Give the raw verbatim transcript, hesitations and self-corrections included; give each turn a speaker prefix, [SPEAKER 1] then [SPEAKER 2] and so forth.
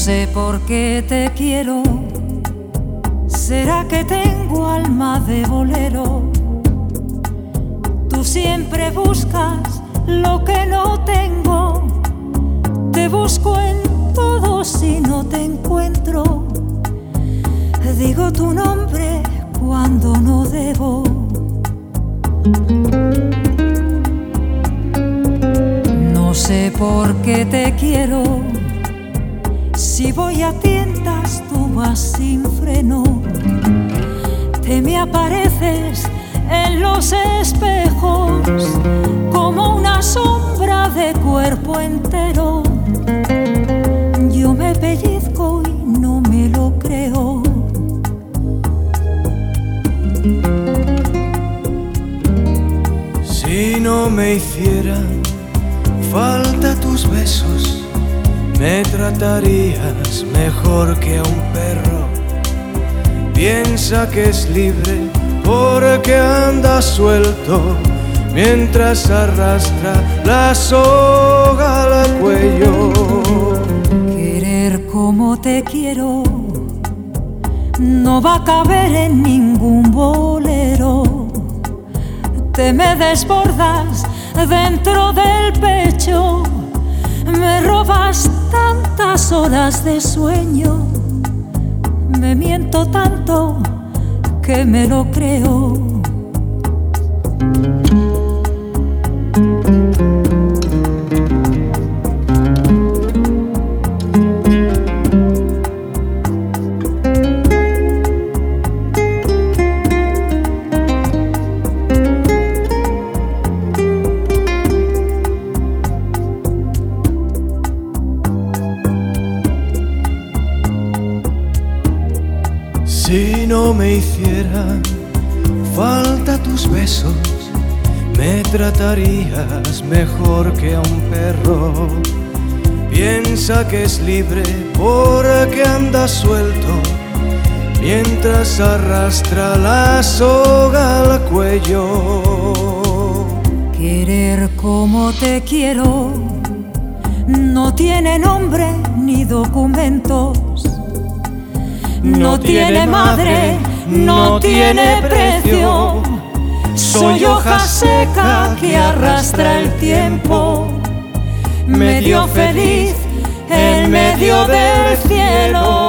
[SPEAKER 1] sé por qué te quiero. ¿Será que tengo alma de bolero? Tú siempre buscas lo que no tengo. Te busco en todo si no te encuentro. Digo tu nombre cuando no debo. No sé por qué te quiero. Si voy a tientas tú vas sin freno. Te me apareces en los espejos como una sombra de cuerpo entero. Yo me pellizco y no me lo creo.
[SPEAKER 2] Si no me hicieran falta tus besos, me tratarías mejor que a un perro. Piensa que es libre porque anda suelto mientras arrastra la soga al cuello.
[SPEAKER 1] Querer como te quiero no va a caber en ningún bolero. Te me desbordas dentro del pecho, me robas tantas horas de sueño, me miento tanto que me lo creo.
[SPEAKER 2] Si no me hicieran falta tus besos, me tratarías mejor que a un perro. Piensa que es libre porque anda suelto mientras arrastra la soga al cuello.
[SPEAKER 1] Querer como te quiero no tiene nombre ni documentos. No tiene madre, no tiene precio. Soy hoja seca que arrastra el tiempo, medio feliz en medio del cielo.